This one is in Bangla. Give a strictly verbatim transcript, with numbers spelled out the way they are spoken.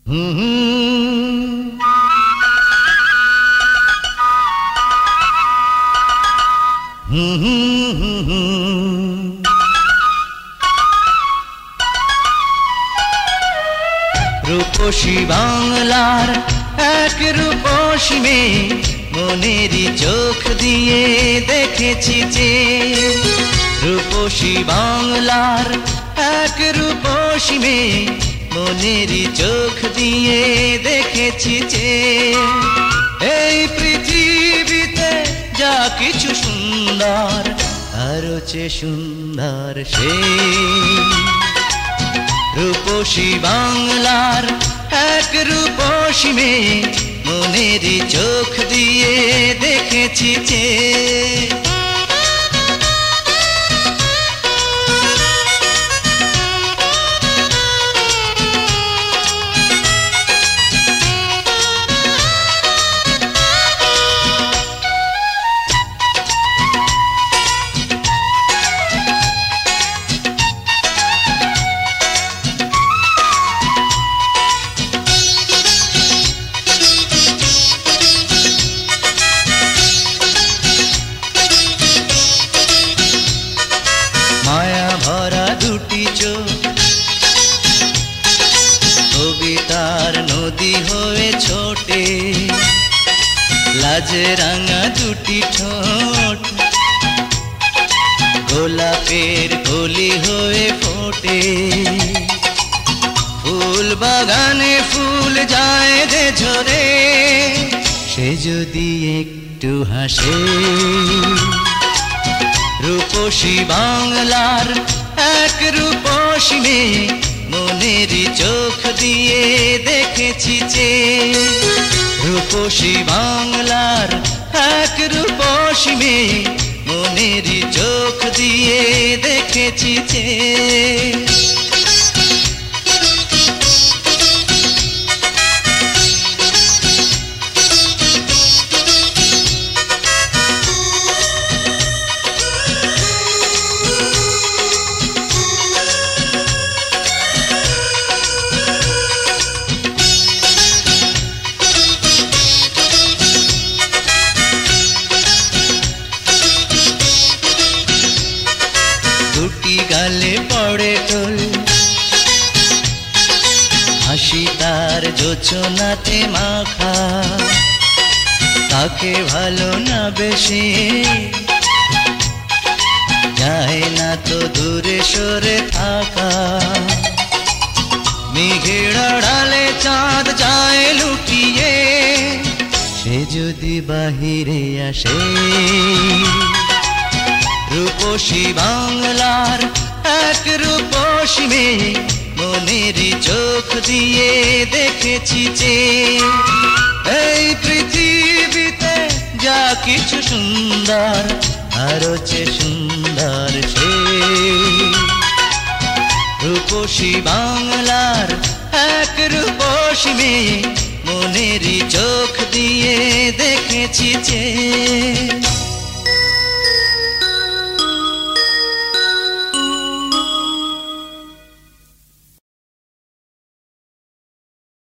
রূপসী বাংলার এক রূপসী মেয়ে মনেরই চোখ দিয়ে দেখেছি যে। রূপসী বাংলার এক রূপসী মেয়ে মনেরই চোখ দিয়ে দেখেছি যে। এই পৃথিবীতে যা কিছু সুন্দর আরো চেয়ে সুন্দর সে। রূপসী বাংলার এক রূপসী মেয়ে মনেরই চোখ দিয়ে দেখেছি যে। মায়া ভরা দুটি চোখ কবিতার নদী হয়ে ছোটে। লাজে রাঙা দুটি ঠোঁট গোলাপের কলি হয়ে ফোটে। ফুল বাগানে ফুল যায় যে ঝরে সে যদি একটু হাসে। রূপসী বাংলার এক রূপসী মেয়ে মনেরই চোখ দিয়ে দেখেছি যে। রূপসী বাংলার এক রূপসী মেয়ে মনেরই চোখ দিয়ে দেখেছি যে। দুটি গালে পড়ে টোল হাসি তার জোছনাতে মাখা। তাকে ভালো না বেশি যায় না তো দূরে সরে থাকা। মেঘের আড়ালে চাঁদ যায় লুটিয়ে সে যদি বাহিরে আসে। রূপসী বাংলার এক রূপসী মেয়ে মনেরই চোখ দিয়ে দেখেছি যে। এই পৃথিবীতে যা কিছু সুন্দর আরো চেয়ে সুন্দর সে। রূপসী বাংলার এক রূপসী মেয়ে মনেরই চোখ দিয়ে দেখেছি যে।